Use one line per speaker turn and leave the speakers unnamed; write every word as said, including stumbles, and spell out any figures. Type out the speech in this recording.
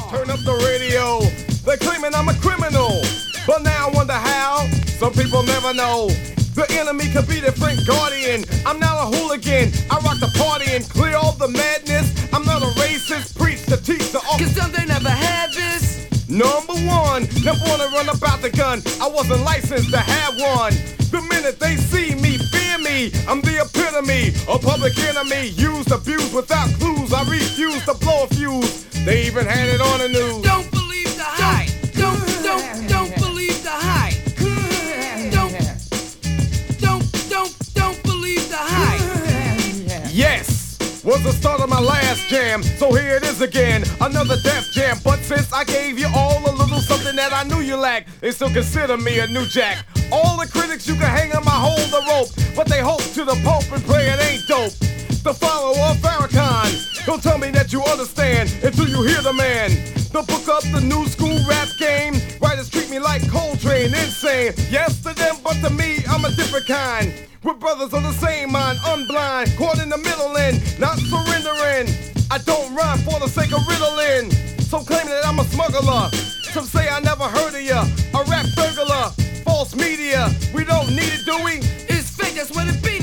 Turn up the radio. They're claiming I'm a criminal, but now I wonder how. Some people never know. The enemy could be their friend guardian. I'm not a hooligan. I rock the party and clear all the madness. I'm not a racist. Preach to teach the all.
Cause some they never had this.
Number one, never wanna run about the gun. I wasn't licensed to have one. The minute they see me, fear me. I'm the epitome, a public enemy. Used, abused without clues. I refuse to blow a fuse. They even had it on the news.
Don't believe the hype. Don't, don't, don't believe the hype. Don't, don't, don't, don't believe the hype.
Yes, was the start of my last jam. So here it is again, another Def Jam. But since I gave you all a little something that I knew you lacked, they still consider me a new jack. All the critics you can hang on my hold the rope, but they hope to the Pope and pray it ain't dope. The follower of Farrakhan, don't tell me that you understand until you hear the man. The book up the new school rap game. Writers treat me like Coltrane, insane. Yes to them, but to me, I'm a different kind. We're brothers of the same mind, unblind, caught in the middle and not surrendering. I don't rhyme for the sake of riddling. Some claim that I'm a smuggler. Some say I never heard of ya. A rap burglar, false media. We don't need it, do we?
It's fake, that's what it be.